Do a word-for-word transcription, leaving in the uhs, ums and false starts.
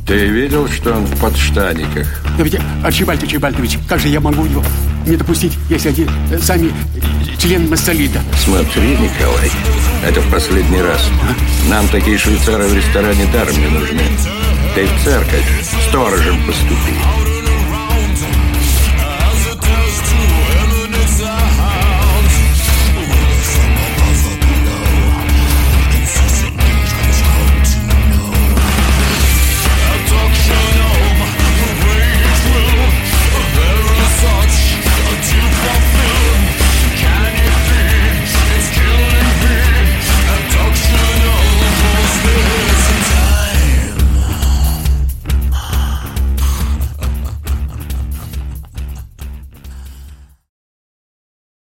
Ты видел, что он в подштаниках? Но ведь, Арчибальд Арчибальдович, как же я могу его не допустить, если они сами члены Массолита? Смотри, Николай, это в последний раз. А? Нам такие швейцары в ресторане даром не нужны. Ты в церковь сторожем поступи.